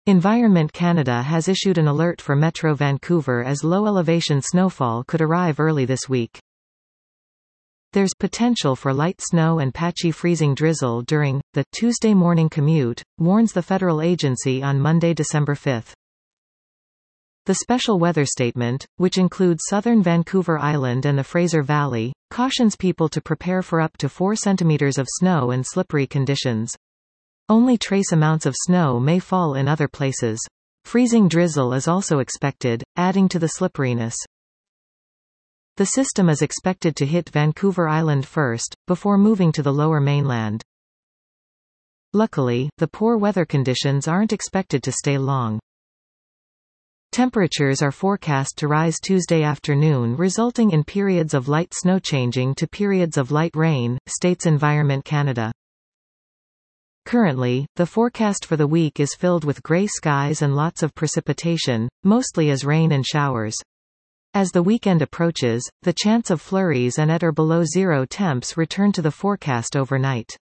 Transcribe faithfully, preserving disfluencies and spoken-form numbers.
Environment Canada has issued an alert for Metro Vancouver as low-elevation snowfall could arrive early this week. There's potential for light snow and patchy freezing drizzle during the Tuesday morning commute, warns the federal agency on Monday, December fifth. The special weather statement, which includes southern Vancouver Island and the Fraser Valley, cautions people to prepare for up to four centimeters of snow and slippery conditions. Only trace amounts of snow may fall in other places. Freezing drizzle is also expected, adding to the slipperiness. The system is expected to hit Vancouver Island first, before moving to the lower mainland. Luckily, the poor weather conditions aren't expected to stay long. Temperatures are forecast to rise Tuesday afternoon, resulting in periods of light snow changing to periods of light rain, states Environment Canada. Currently, the forecast for the week is filled with gray skies and lots of precipitation, mostly as rain and showers. As the weekend approaches, the chance of flurries and at or below zero temps return to the forecast overnight.